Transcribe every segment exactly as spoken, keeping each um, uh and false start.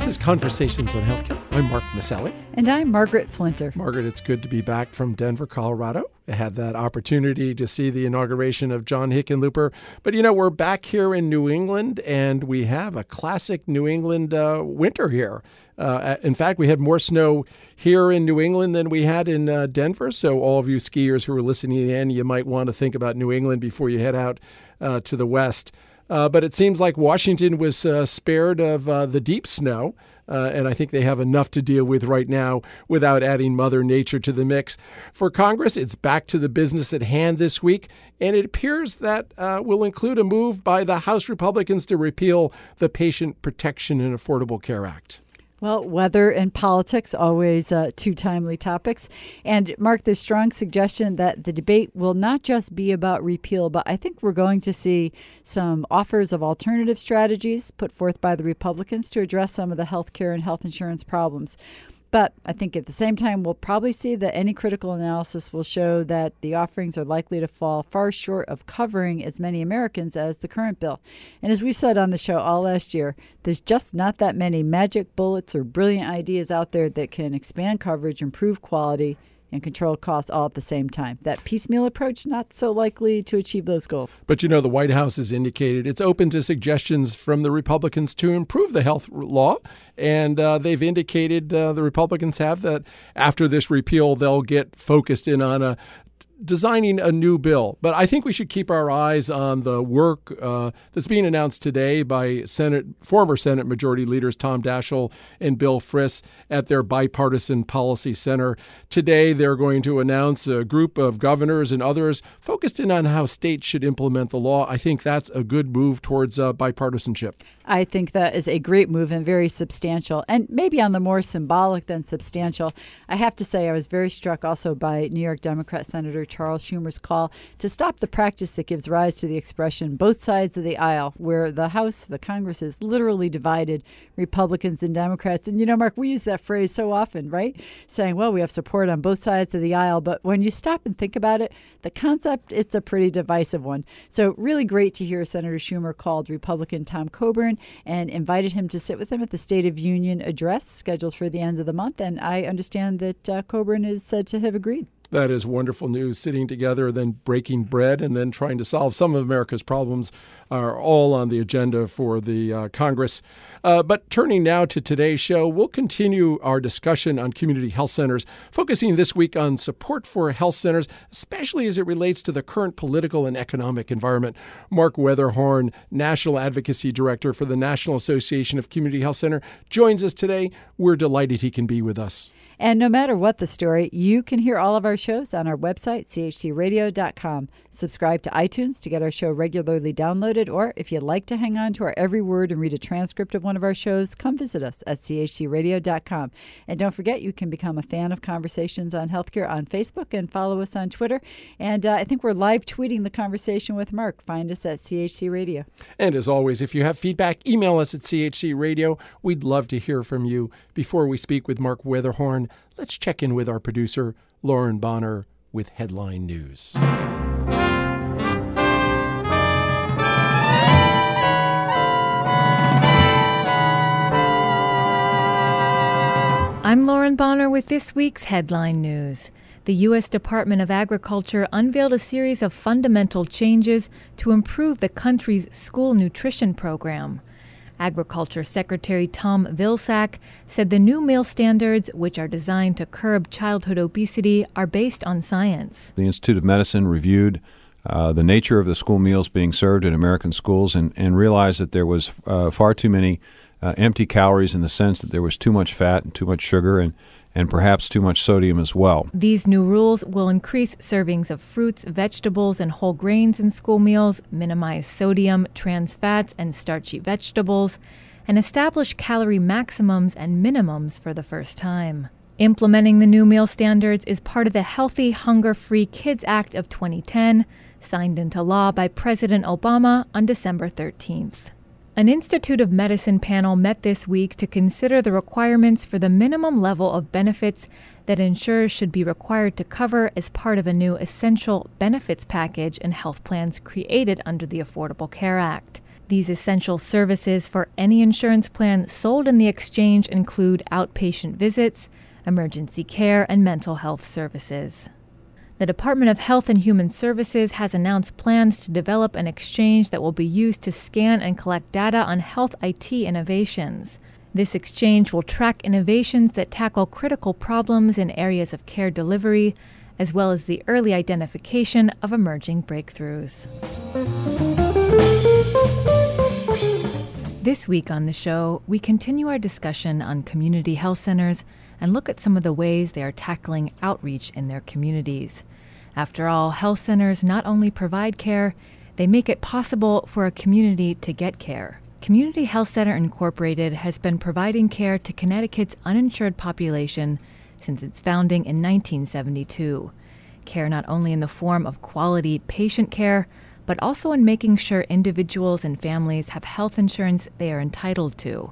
This is Conversations on Healthcare. I'm Mark Maselli. And I'm Margaret Flinter. Margaret, it's good to be back from Denver, Colorado. I had that opportunity to see the inauguration of John Hickenlooper. But, you know, we're back here in New England, and we have a classic New England uh, winter here. Uh, in fact, we had more snow here in New England than we had in uh, Denver. So all of you skiers who are listening in, you might want to think about New England before you head out uh, to the west. Uh, but it seems like Washington was uh, spared of uh, the deep snow, uh, and I think they have enough to deal with right now without adding Mother Nature to the mix. For Congress, it's back to the business at hand this week, and it appears that uh, will include a move by the House Republicans to repeal the Patient Protection and Affordable Care Act. Well, weather and politics, always uh, two timely topics. And Mark, there's strong suggestion that the debate will not just be about repeal, but I think we're going to see some offers of alternative strategies put forth by the Republicans to address some of the health care and health insurance problems. But I think at the same time, we'll probably see that any critical analysis will show that the offerings are likely to fall far short of covering as many Americans as the current bill. And as we said on the show all last year, there's just not that many magic bullets or brilliant ideas out there that can expand coverage, improve quality, and control costs all at the same time. That piecemeal approach, not so likely to achieve those goals. But, you know, the White House has indicated it's open to suggestions from the Republicans to improve the health law. And uh, they've indicated, uh, the Republicans have, that after this repeal, they'll get focused in on a designing a new bill. But I think we should keep our eyes on the work uh, that's being announced today by Senate former Senate Majority Leaders Tom Daschle and Bill Frist at their Bipartisan Policy Center. Today, they're going to announce a group of governors and others focused in on how states should implement the law. I think that's a good move towards uh, bipartisanship. I think that is a great move and very substantial, and maybe on the more symbolic than substantial. I have to say I was very struck also by New York Democrat Senator Charles Schumer's call to stop the practice that gives rise to the expression both sides of the aisle, where the House, the Congress is literally divided, Republicans and Democrats. And, you know, Mark, we use that phrase so often, right? Saying, well, we have support on both sides of the aisle. But when you stop and think about it, the concept, it's a pretty divisive one. So really great to hear Senator Schumer called Republican Tom Coburn and invited him to sit with him at the State of Union address scheduled for the end of the month. And I understand that uh, Coburn is said to have agreed. That is wonderful news. Sitting together, then breaking bread, and then trying to solve some of America's problems are all on the agenda for the uh, Congress. Uh, but turning now to today's show, we'll continue our discussion on community health centers, focusing this week on support for health centers, especially as it relates to the current political and economic environment. Mark Weatherhorn, National Advocacy Director for the National Association of Community Health Center, joins us today. We're delighted he can be with us. And no matter what the story, you can hear all of our shows on our website, c h c radio dot com. Subscribe to iTunes to get our show regularly downloaded, or if you'd like to hang on to our every word and read a transcript of one of our shows, come visit us at c h c radio dot com. And don't forget, you can become a fan of Conversations on Healthcare on Facebook and follow us on Twitter. And uh, I think we're live tweeting the conversation with Mark. Find us at C H C Radio. And as always, if you have feedback, email us at C H C Radio. We'd love to hear from you. Before we speak with Mark Weatherhorn, let's check in with our producer, Lauren Bonner, with Headline News. I'm Lauren Bonner with this week's Headline News. The U S Department of Agriculture unveiled a series of fundamental changes to improve the country's school nutrition program. Agriculture Secretary Tom Vilsack said the new meal standards, which are designed to curb childhood obesity, are based on science. The Institute of Medicine reviewed uh, the nature of the school meals being served in American schools and, and realized that there was uh, far too many uh, empty calories in the sense that there was too much fat and too much sugar and and perhaps too much sodium as well. These new rules will increase servings of fruits, vegetables, and whole grains in school meals, minimize sodium, trans fats, and starchy vegetables, and establish calorie maximums and minimums for the first time. Implementing the new meal standards is part of the Healthy, Hunger-Free Kids Act of twenty ten, signed into law by President Obama on December thirteenth. An Institute of Medicine panel met this week to consider the requirements for the minimum level of benefits that insurers should be required to cover as part of a new essential benefits package and health plans created under the Affordable Care Act. These essential services for any insurance plan sold in the exchange include outpatient visits, emergency care, and mental health services. The Department of Health and Human Services has announced plans to develop an exchange that will be used to scan and collect data on health I T innovations. This exchange will track innovations that tackle critical problems in areas of care delivery, as well as the early identification of emerging breakthroughs. This week on the show, we continue our discussion on community health centers and look at some of the ways they are tackling outreach in their communities. After all, health centers not only provide care, they make it possible for a community to get care. Community Health Center Incorporated has been providing care to Connecticut's uninsured population since its founding in nineteen seventy-two. Care not only in the form of quality patient care, but also in making sure individuals and families have health insurance they are entitled to.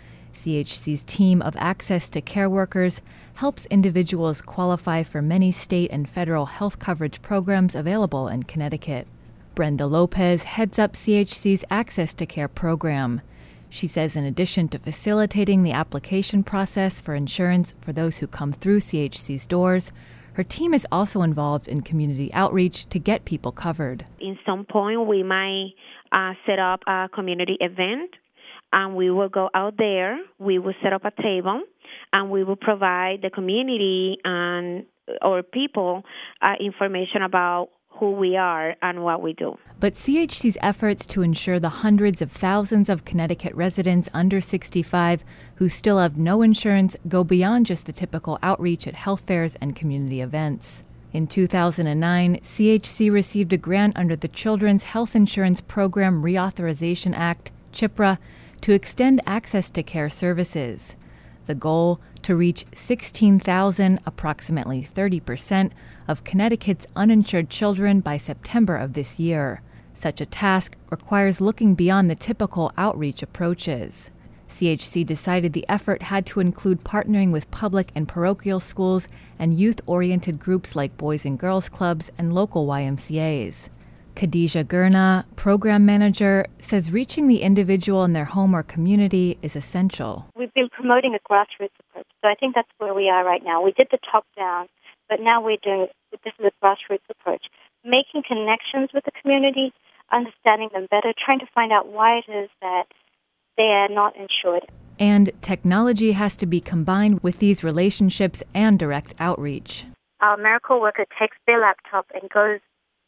C H C's team of Access to Care workers helps individuals qualify for many state and federal health coverage programs available in Connecticut. Brenda Lopez heads up C H C's Access to Care program. She says in addition to facilitating the application process for insurance for those who come through C H C's doors, her team is also involved in community outreach to get people covered. In some point, we might uh, set up a community event, and we will go out there, we will set up a table, and we will provide the community and or people uh, information about who we are and what we do. But C H C's efforts to ensure the hundreds of thousands of Connecticut residents under sixty-five who still have no insurance go beyond just the typical outreach at health fairs and community events. In two thousand nine, C H C received a grant under the Children's Health Insurance Program Reauthorization Act, CHIPRA, to extend access to care services. The goal, to reach sixteen thousand, approximately thirty percent, of Connecticut's uninsured children by September of this year. Such a task requires looking beyond the typical outreach approaches. C H C decided the effort had to include partnering with public and parochial schools and youth-oriented groups like Boys and Girls Clubs and local Y M C As. Khadija Gurna, program manager, says reaching the individual in their home or community is essential. We've been promoting a grassroots approach, so I think that's where we are right now. We did the top-down, but now we're doing, this is a grassroots approach, making connections with the community, understanding them better, trying to find out why it is that they are not insured. And technology has to be combined with these relationships and direct outreach. Our miracle worker takes their laptop and goes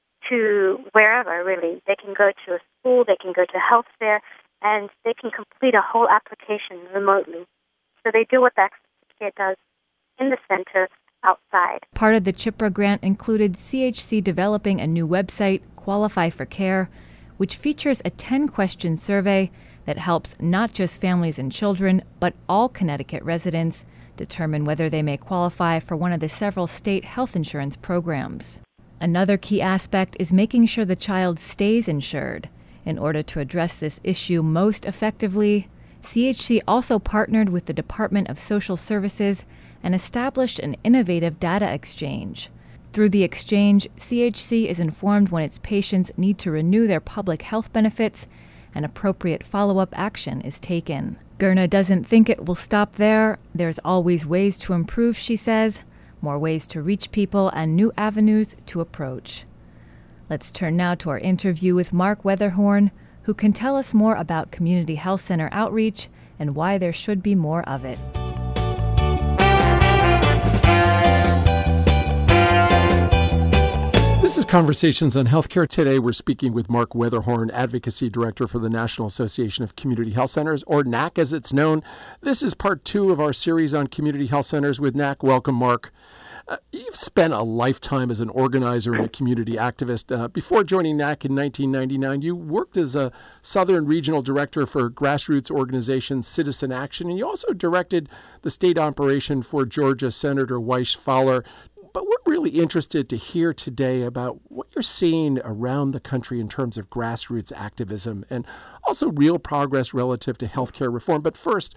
to wherever, really. They can go to a school, they can go to a health fair, and they can complete a whole application remotely. So they do what the Access to Care does in the center outside. Part of the CHIPRA grant included C H C developing a new website, Qualify for Care, which features a ten-question survey that helps not just families and children, but all Connecticut residents determine whether they may qualify for one of the several state health insurance programs. Another key aspect is making sure the child stays insured. In order to address this issue most effectively, C H C also partnered with the Department of Social Services and established an innovative data exchange. Through the exchange, C H C is informed when its patients need to renew their public health benefits, and appropriate follow-up action is taken. Gurna doesn't think it will stop there. There's always ways to improve, she says, more ways to reach people and new avenues to approach. Let's turn now to our interview with Mark Weatherhorn, who can tell us more about community health center outreach and why there should be more of it. This is Conversations on Healthcare. Today we're speaking with Mark Weatherhorn, Advocacy Director for the National Association of Community Health Centers, or N A C as it's known. This is part two of our series on community health centers with N A C. Welcome, Mark. Uh, you've spent a lifetime as an organizer and a community activist. Uh, before joining N A C in nineteen ninety-nine, you worked as a Southern Regional Director for grassroots organization Citizen Action, and you also directed the state operation for Georgia Senator Weiss Fowler. But we're really interested to hear today about what you're seeing around the country in terms of grassroots activism and also real progress relative to healthcare reform. But first,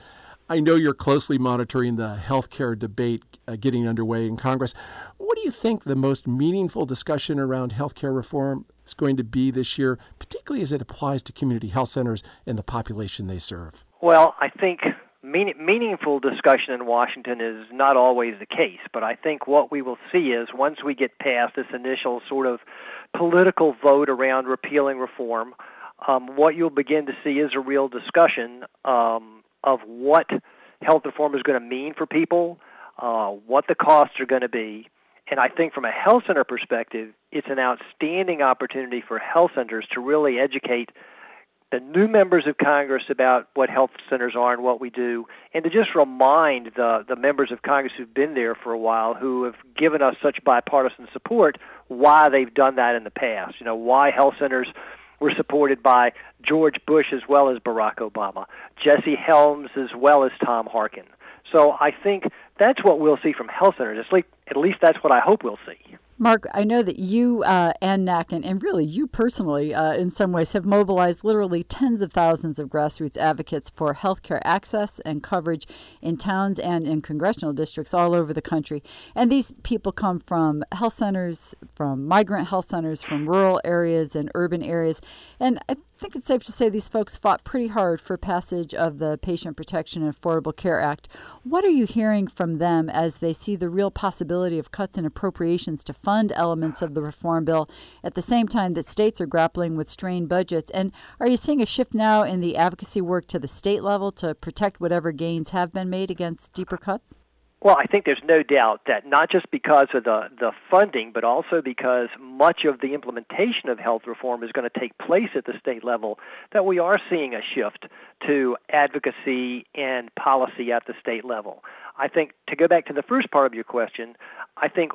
I know you're closely monitoring the healthcare debate uh, getting underway in Congress. What do you think the most meaningful discussion around healthcare reform is going to be this year, particularly as it applies to community health centers and the population they serve? Well, I think mean, meaningful discussion in Washington is not always the case, but I think what we will see is once we get past this initial sort of political vote around repealing reform, um, what you'll begin to see is a real discussion um, of what health reform is going to mean for people, uh, what the costs are going to be. And I think from a health center perspective, it's an outstanding opportunity for health centers to really educate the new members of Congress about what health centers are and what we do, and to just remind the, the members of Congress who've been there for a while, who have given us such bipartisan support, why they've done that in the past. You know, why health centers were supported by George Bush as well as Barack Obama, Jesse Helms as well as Tom Harkin. So I think that's what we'll see from health centers. At least, at least that's what I hope we'll see. Mark, I know that you uh, and N A C, and, and really you personally, uh, in some ways, have mobilized literally tens of thousands of grassroots advocates for healthcare access and coverage in towns and in congressional districts all over the country. And these people come from health centers, from migrant health centers, from rural areas and urban areas. And I think it's safe to say these folks fought pretty hard for passage of the Patient Protection and Affordable Care Act. What are you hearing from them as they see the real possibility of cuts in appropriations to fund elements of the reform bill at the same time that states are grappling with strained budgets? And are you seeing a shift now in the advocacy work to the state level to protect whatever gains have been made against deeper cuts? Well, I think there's no doubt that not just because of the, the funding, but also because much of the implementation of health reform is going to take place at the state level, that we are seeing a shift to advocacy and policy at the state level. I think, to go back to the first part of your question, I think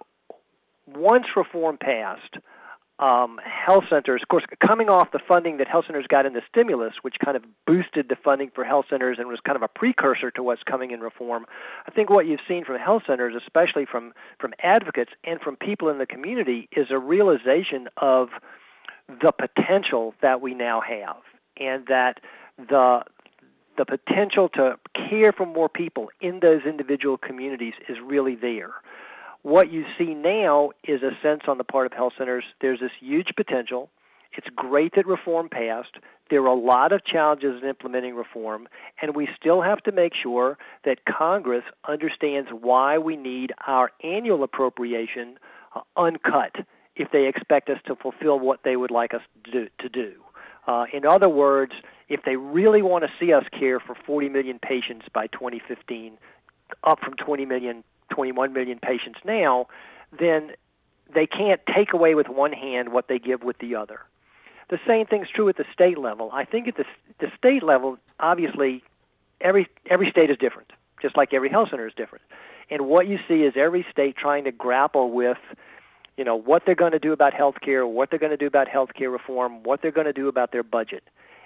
once reform passed, Um, health centers, of course, coming off the funding that health centers got in the stimulus, which kind of boosted the funding for health centers and was kind of a precursor to what's coming in reform, I think what you've seen from health centers, especially from, from advocates and from people in the community, is a realization of the potential that we now have, and that the the potential to care for more people in those individual communities is really there. What you see now is a sense on the part of health centers, there's this huge potential. It's great that reform passed. There are a lot of challenges in implementing reform, and we still have to make sure that Congress understands why we need our annual appropriation uh, uncut if they expect us to fulfill what they would like us to do. To do. Uh, in other words, if they really want to see us care for forty million patients by twenty fifteen, up from twenty million twenty-one million patients now, then they can't take away with one hand what they give with the other. The same thing's true at the state level. I think at the, the state level, obviously, every every state is different, just like every health center is different. And what you see is every state trying to grapple with, you know, what they're going to do about health care, what they're going to do about health care reform, what they're going to do about their budget.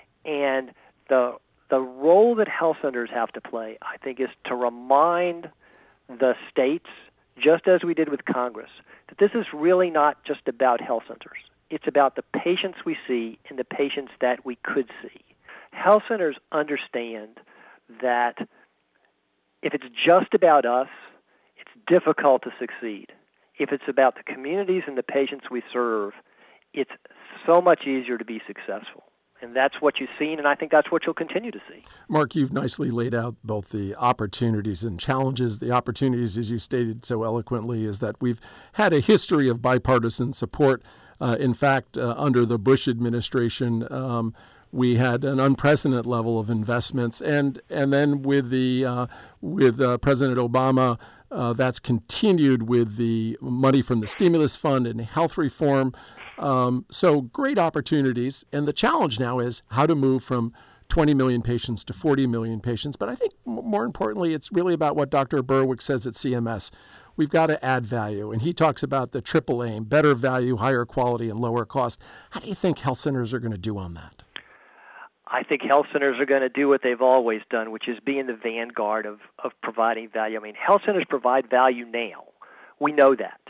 And the the role that health centers have to play, I think, is to remind the states, just as we did with Congress, that this is really not just about health centers. It's about the patients we see and the patients that we could see. Health centers understand that if it's just about us, it's difficult to succeed. If it's about the communities and the patients we serve, it's so much easier to be successful. And that's what you've seen, and I think that's what you'll continue to see. Mark, you've nicely laid out both the opportunities and challenges. The opportunities, as you stated so eloquently, is that we've had a history of bipartisan support. Uh, in fact, uh, under the Bush administration, um, we had an unprecedented level of investments, and and then with the uh, with uh, President Obama, uh, that's continued with the money from the stimulus fund and health reform. Um, so great opportunities, and the challenge now is how to move from twenty million patients to forty million patients. But I think more importantly, it's really about what Doctor Berwick says at C M S. We've got to add value, and he talks about the triple aim: better value, higher quality, and lower cost. How do you think health centers are going to do on that? I think health centers are going to do what they've always done, which is be in the vanguard of, of providing value. I mean, health centers provide value now. We know that.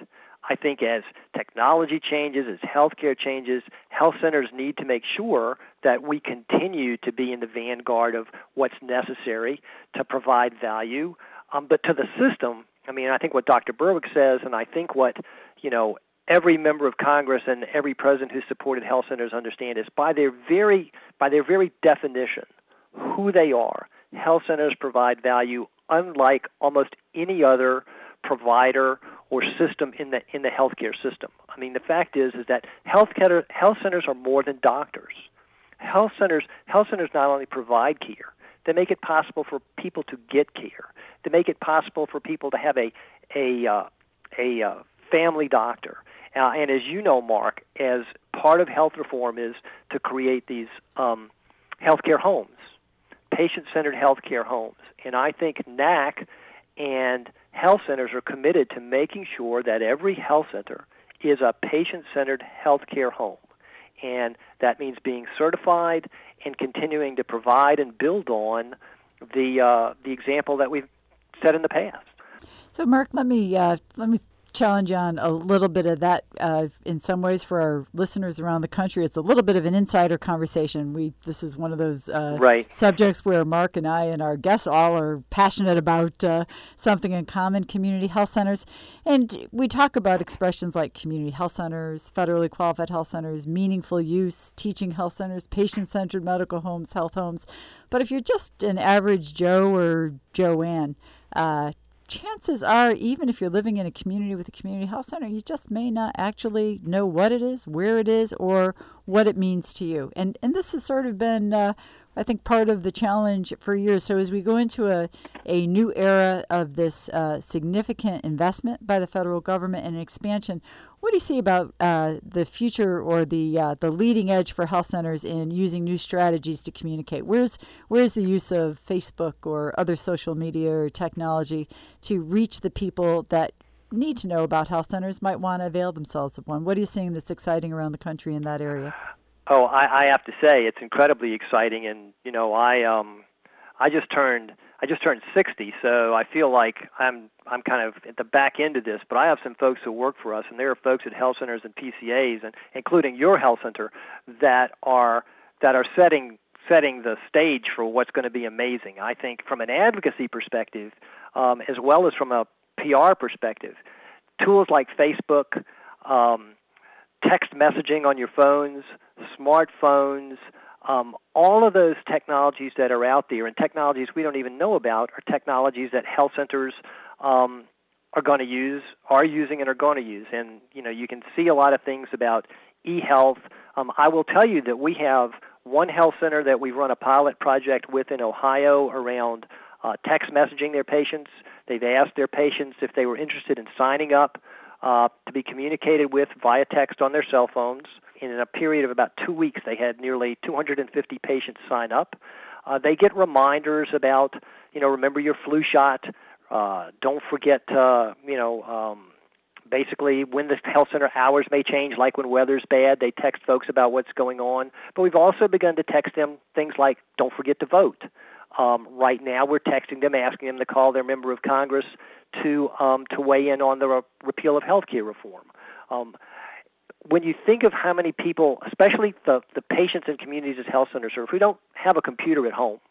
I think as technology changes, as healthcare changes, health centers need to make sure that we continue to be in the vanguard of what's necessary to provide value. Um, but to the system, I mean, I think what Doctor Berwick says, and I think what, you know, every member of Congress and every president who supported health centers understand is by their very by their very definition, who they are, health centers provide value unlike almost any other provider or system in the in the healthcare system. I mean, the fact is is that healthcare health centers are more than doctors. Health centers health centers not only provide care, they make it possible for people to get care. They make it possible for people to have a a uh, a uh, family doctor. Uh, and as you know, Mark, as part of health reform is to create these um, healthcare homes, patient-centered healthcare homes. And I think N A C and health centers are committed to making sure that every health center is a patient-centered healthcare home. And that means being certified and continuing to provide and build on the uh, the example that we've set in the past. So, Mark, let me uh, let me challenge you on a little bit of that. Uh, in some ways, for our listeners around the country, it's a little bit of an insider conversation. We this is one of those uh, right. subjects where Mark and I and our guests all are passionate about uh, something in common: community health centers. And we talk about expressions like community health centers, federally qualified health centers, meaningful use, teaching health centers, patient-centered medical homes, health homes. But if you're just an average Joe or Joanne, uh, chances are, even if you're living in a community with a community health center, you just may not actually know what it is, where it is, or what it means to you. And and this has sort of been, uh, I think, part of the challenge for years. So as we go into a, a new era of this uh, significant investment by the federal government and expansion, what do you see about uh, the future or the uh, the leading edge for health centers in using new strategies to communicate? Where's where's the use of Facebook or other social media or technology to reach the people that need to know about health centers, might want to avail themselves of one? What are you seeing that's exciting around the country in that area? Oh, I, I have to say it's incredibly exciting, and you know, I um, I just turned I just turned sixty, so I feel like I'm I'm kind of at the back end of this. But I have some folks who work for us, and there are folks at health centers and P C As, and including your health center, that are that are setting setting the stage for what's going to be amazing. I think from an advocacy perspective, um, as well as from a P R perspective, tools like Facebook, um, text messaging on your phones, smartphones, um, all of those technologies that are out there, and technologies we don't even know about, are technologies that health centers um, are going to use, are using, and are going to use. And you know, you can see a lot of things about e-health. Um, I will tell you that we have one health center that we've run a pilot project with in Ohio around uh, text messaging their patients. They've asked their patients if they were interested in signing up uh, to be communicated with via text on their cell phones. And in a period of about two weeks, they had nearly two hundred fifty patients sign up. Uh, they get reminders about, you know, remember your flu shot. Uh, don't forget, uh, you know, um, basically when the health center hours may change, like when weather's bad, they text folks about what's going on. But we've also begun to text them things like, don't forget to vote. Um, right now, we're texting them, asking them to call their member of Congress to um, to weigh in on the re- repeal of health care reform. Um, when you think of how many people, especially the, the patients in communities as health centers serve, who don't have a computer at home,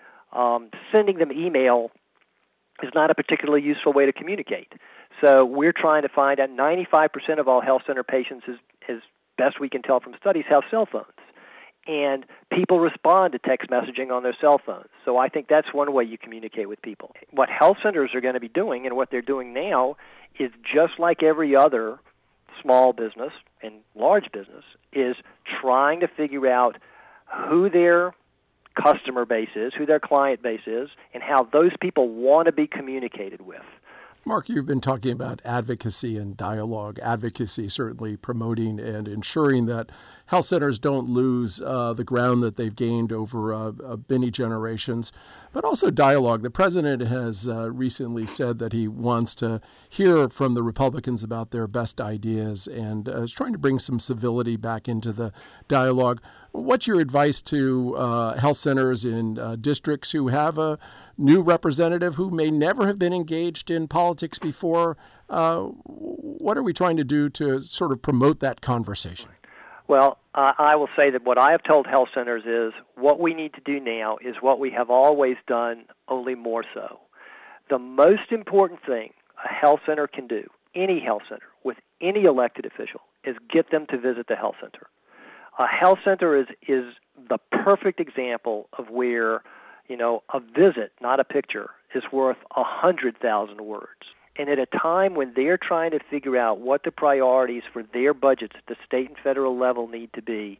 um, sending them email is not a particularly useful way to communicate. So we're trying to find out ninety-five percent of all health center patients, as, as best we can tell from studies, have cell phones. And people respond to text messaging on their cell phones. So I think that's one way you communicate with people. What health centers are going to be doing, and what they're doing now, is just like every other small business and large business, is trying to figure out who their customer base is, who their client base is, and how those people want to be communicated with. Mark, you've been talking about advocacy and dialogue. Advocacy, certainly promoting and ensuring that health centers don't lose uh, the ground that they've gained over uh, uh, many generations, but also dialogue. The president has uh, recently said that he wants to hear from the Republicans about their best ideas and uh, is trying to bring some civility back into the dialogue. What's your advice to uh, health centers in uh, districts who have a new representative who may never have been engaged in politics before? Uh, what are we trying to do to sort of promote that conversation? Well, uh, I will say that what I have told health centers is what we need to do now is what we have always done, only more so. The most important thing a health center can do, any health center with any elected official, is get them to visit the health center. A health center is, is the perfect example of where, you know, a visit, not a picture, is worth a hundred thousand words. And at a time when they're trying to figure out what the priorities for their budgets at the state and federal level need to be,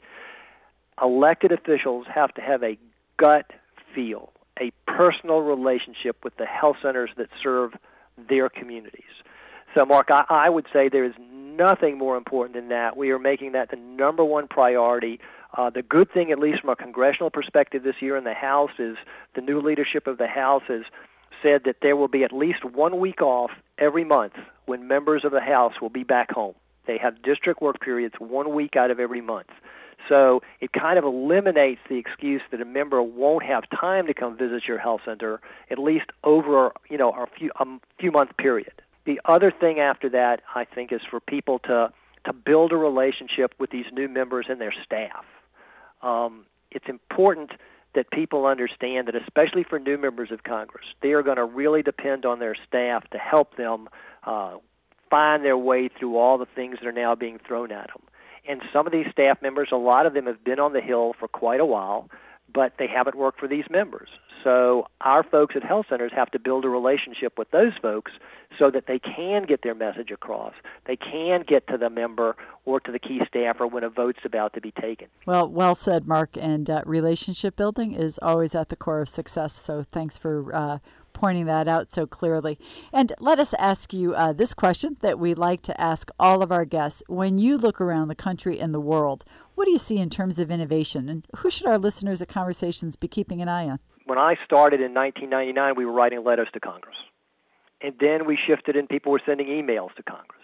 elected officials have to have a gut feel, a personal relationship with the health centers that serve their communities. So, Mark, I, I would say there is nothing more important than that. We are making that the number one priority. Uh, the good thing, at least from a congressional perspective this year in the House, is the new leadership of the House has said that there will be at least one week off every month when members of the House will be back home. They have district work periods one week out of every month. So it kind of eliminates the excuse that a member won't have time to come visit your health center, at least over, you know, a few a few month period. The other thing after that, I think, is for people to to build a relationship with these new members and their staff. Um, it's important that people understand that, especially for new members of Congress, they are going to really depend on their staff to help them uh, find their way through all the things that are now being thrown at them. And some of these staff members, a lot of them have been on the Hill for quite a while, but they haven't worked for these members. So our folks at health centers have to build a relationship with those folks so that they can get their message across. They can get to the member or to the key staffer when a vote's about to be taken. Well, well said, Mark. And uh, relationship building is always at the core of success. So thanks for uh, pointing that out so clearly. And let us ask you uh, this question that we like to ask all of our guests. When you look around the country and the world, what do you see in terms of innovation? And who should our listeners at Conversations be keeping an eye on? When I started in nineteen ninety-nine, we were writing letters to Congress. And then we shifted and people were sending emails to Congress.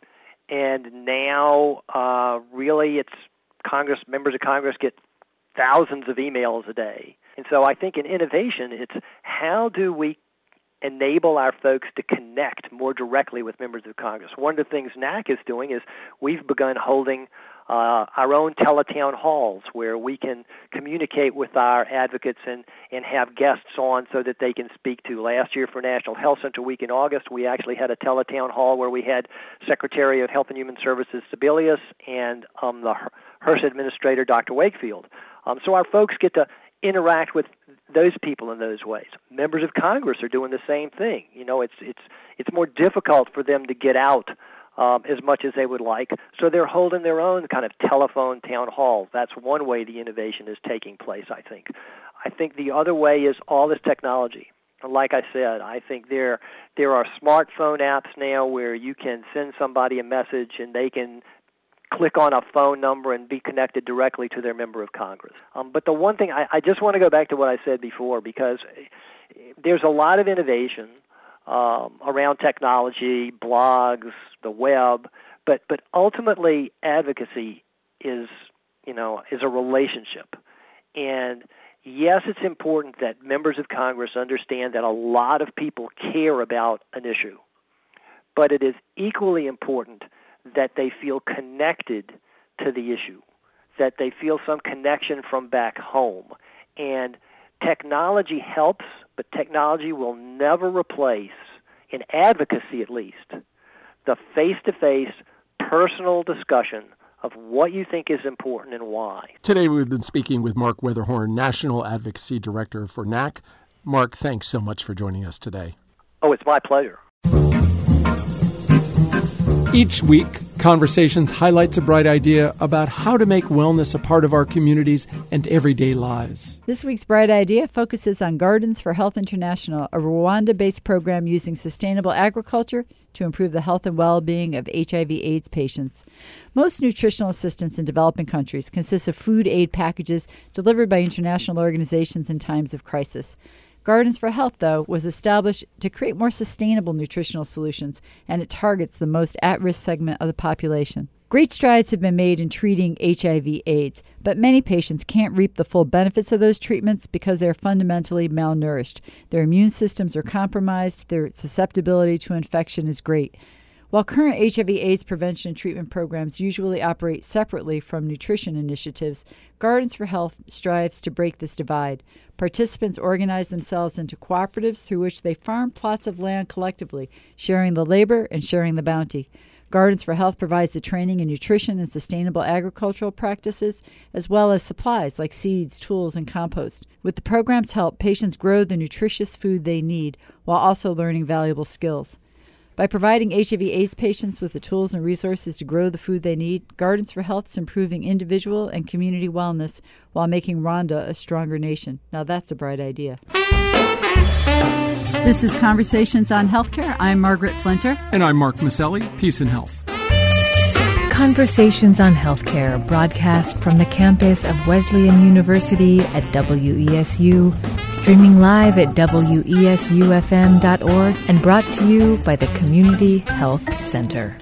And now, uh, really, it's Congress, members of Congress get thousands of emails a day. And so I think in innovation, it's how do we enable our folks to connect more directly with members of Congress. One of the things N A C is doing is we've begun holding uh, our own teletown halls where we can communicate with our advocates and, and have guests on so that they can speak to. Last year for National Health Center Week in August, we actually had a teletown hall where we had Secretary of Health and Human Services Sebelius and um, the HRSA Administrator, Doctor Wakefield. Um, so our folks get to interact with those people in those ways. Members of Congress are doing the same thing. You know, it's it's it's more difficult for them to get out um, as much as they would like, so they're holding their own kind of telephone town halls. That's one way the innovation is taking place, I think. I think the other way is all this technology. Like I said, I think there there are smartphone apps now where you can send somebody a message and they can click on a phone number and be connected directly to their member of Congress. Um, but the one thing, I, I just want to go back to what I said before, because there's a lot of innovation um, around technology, blogs, the web, but but ultimately advocacy is, you know, is a relationship. And yes, it's important that members of Congress understand that a lot of people care about an issue, but it is equally important that they feel connected to the issue, that they feel some connection from back home. And technology helps, but technology will never replace, in advocacy at least, the face-to-face personal discussion of what you think is important and why. Today we've been speaking with Mark Weatherhorn, National Advocacy Director for N A C. Mark, thanks so much for joining us today. Oh, it's my pleasure. Each week, Conversations highlights a bright idea about how to make wellness a part of our communities and everyday lives. This week's bright idea focuses on Gardens for Health International, a Rwanda-based program using sustainable agriculture to improve the health and well-being of H I V AIDS patients. Most nutritional assistance in developing countries consists of food aid packages delivered by international organizations in times of crisis. Gardens for Health, though, was established to create more sustainable nutritional solutions, and it targets the most at-risk segment of the population. Great strides have been made in treating H I V AIDS, but many patients can't reap the full benefits of those treatments because they are fundamentally malnourished. Their immune systems are compromised, their susceptibility to infection is great. While current H I V AIDS prevention and treatment programs usually operate separately from nutrition initiatives, Gardens for Health strives to break this divide. Participants organize themselves into cooperatives through which they farm plots of land collectively, sharing the labor and sharing the bounty. Gardens for Health provides the training in nutrition and sustainable agricultural practices, as well as supplies like seeds, tools, and compost. With the program's help, patients grow the nutritious food they need while also learning valuable skills. By providing H I V AIDS patients with the tools and resources to grow the food they need, Gardens for Health is improving individual and community wellness while making Rhonda a stronger nation. Now that's a bright idea. This is Conversations on Healthcare. I'm Margaret Flinter. And I'm Mark Maselli, Peace and Health. Conversations on Healthcare, broadcast from the campus of Wesleyan University at W E S U, streaming live at W E S U F M dot org, and brought to you by the Community Health Center.